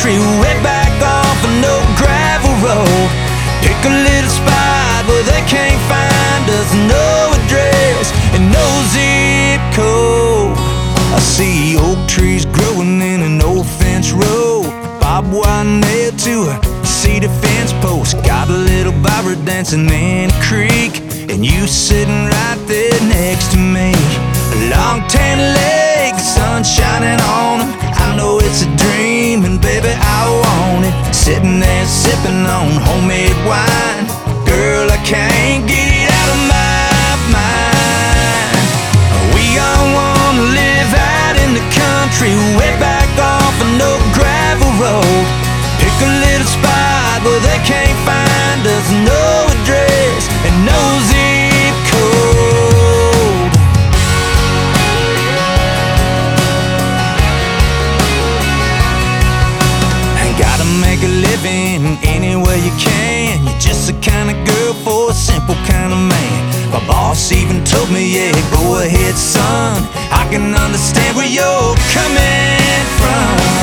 country, way back off an old gravel road. Pick a little spot where they can't find us, no address and no zip code. I see oak trees growing in an old fence row, barbed wire nailed to a cedar fence post. Got a little Barbara dancing in a creek, and you sitting right there next to me. Long tan legs, sun shining on them. I know it's a dream, and baby I want it. Sitting there sipping on homemade wine, girl I can't get it out of my mind. We all wanna live out in the country, way back off an old gravel road. Pick a little spot where they can't find us, no address and no zip code. Ain't gotta make a living any way you can. You're just the kind of girl for a simple kind of man. My boss even told me, yeah, go ahead son, I can understand where you're coming from.